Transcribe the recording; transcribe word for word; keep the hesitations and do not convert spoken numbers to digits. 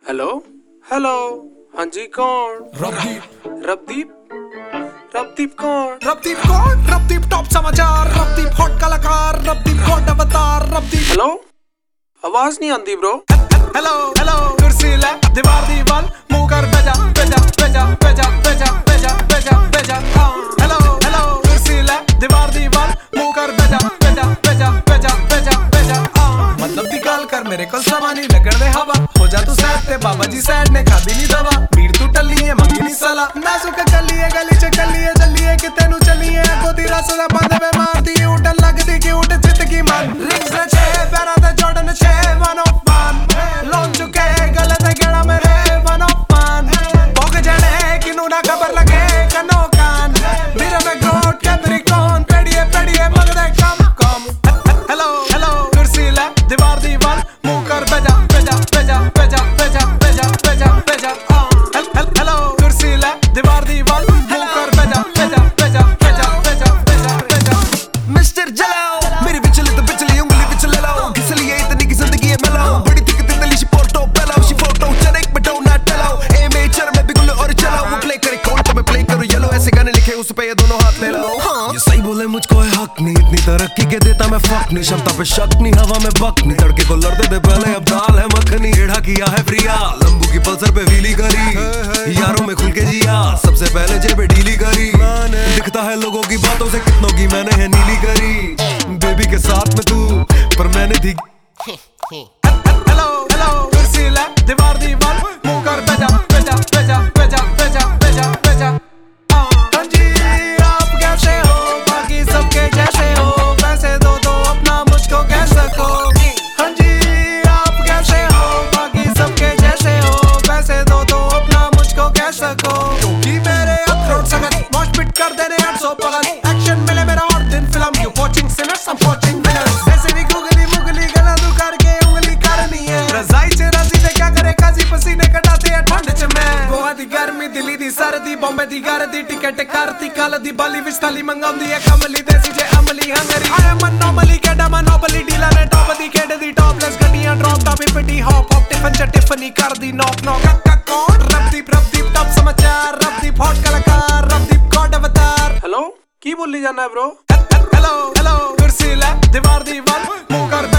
Hello hello, हाँ जी कौन? रबदीप रबदीप रबदीप कौन? रबदीप कौन? रबदीप टॉप समाचार, रबदीप हॉट कलाकार, रबदीप हॉट अवतार, रबदीप। हेलो, आवाज नहीं आती ब्रो। हेलो हेलो, कुर्सी ले दीवार दीवार, मुंह कर बेजा बेजा बेजा बेजा बेजा बेजा बेजा बेजा। हेलो हेलो, कुर्सी ले दीवार दीवार, मुंह कर बेजा बेजा बेजा बेजा बेजा बेजा। मतलब दी गल कर मेरे कोल समानी लगन दे हवा, हो जा तू सैड ते बाबा जी सैड ने खादी नी दवा। भीड़ तू टल्ली है मंगी नी साला, नाजुक गली है गली च गली है जल्ली है कि तेनू चली है अगो दी रस दा बंद वे मारदी उठन लगदी कि उठ जित की मन। रिंग्स ने छे पैरा ते जॉर्डन छे वन ऑफ वन, लोन चुके गले ते गेड़ा मेरे वन ऑफ वन। भोग जड़े किनू ना खबर लगे कनो कान, मेरे में ग्रोट कैबरी कौन पेड़िए पेड़िए मगदे कम कम। हेलो हेलो, कुर्सी ले दीवार दीवार, मुंह कर बेजा बेजा बेजा बेजा बेजा बेजा बेजा बेजा। हेलो कुर्सी ले दीवार दीवार, मुंह कर बेजा बेजा बेजा बेजा बेजा बेजा बेजा। मिस्टर जलाओ मेरी बिचली तो बिचली उंगली बिच ले लो, इसलिए इतनी की जिंदगी है मेलो। बड़ी दिक्कत तितली शी फोटो पेलो, शी फोटो चने एक बटो ना टेलो। ए मेचर में बिगुल और चलाओ, वो प्ले करे कौन तो मैं प्ले करूं येलो। ऐसे गाने लिखे उस पे ये दोनों हाथ ले लो। ये सही बोले मुझको है हक नहीं, इतनी तरक्की के देता मैं फक नहीं। क्षमता पे शक नहीं, हवा में बक नहीं, तड़के को लड़ दे पहले अब दाल है मखनी। टेढ़ा किया है प्रिया, लंबू की पल्सर पे व्हीली करी, यारों में खुल के जिया सबसे पहले जेब डीली करी। दिखता है लोगों की बातों से कितनों की मैंने है नीली करी। बेबी के साथ में तू पर मैंने थी। हेलो हेलो, कुर्सी ले दीवार दीवार, मुंह कर बेजा बेजा बेजा बेजा बेजा बेजा बेजा। हाँ जी आप कैसे हो, बाकी सबके जैसे हो, पैसे दो दो अपना मुझको कह सको। हाँ जी आप कैसे हो, बाकी सबके जैसे हो, पैसे दो दो अपना मुझको कह सको। क्योंकि मेरे अखरोट सगन वॉश पिट कर देने आठ सौ पगन, एक्शन मिले मेरा और दिन film. You watching sinners, I am watching winners. ऐसे भी गुगली मुगली गला दू करके उंगली करनी है, रजाई च राजी ते क्या करे काजी पसीने कटाते हैं ठंड च मैं। गोवा दी गर्मी, दिल्ली दी सर्दी, बॉम्बे दी गर्दी, टिकट करती कल दी बाली विच थाली मंगाउंदी है कमली देसी जे अमली हंगरी। आई एम अनोमली केडा मनोबली डीलर ने टॉप दी खेड दी टॉपलेस गड्डियां ड्रॉप टॉप पिटी हॉप हॉप टिफन च टिफनी कर दी नॉक नॉक। कक्का कौन? रबदीप रबदीप टॉप समाचार, रबदीप हॉट कलाकार, रबदीप गॉड अवतार। हेलो, की बोली जाना है ब्रो? हेलो हेलो, कुर्सी ले दीवार दीवार, मुंह कर